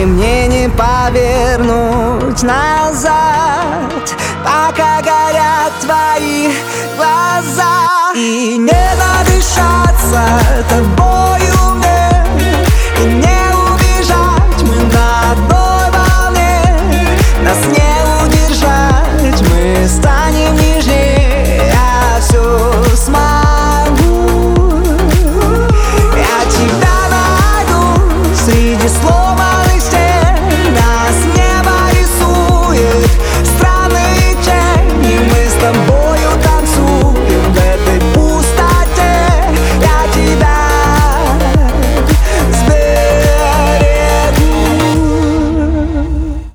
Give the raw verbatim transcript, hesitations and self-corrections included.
мне не повернуть назад, пока горят твои глаза. И не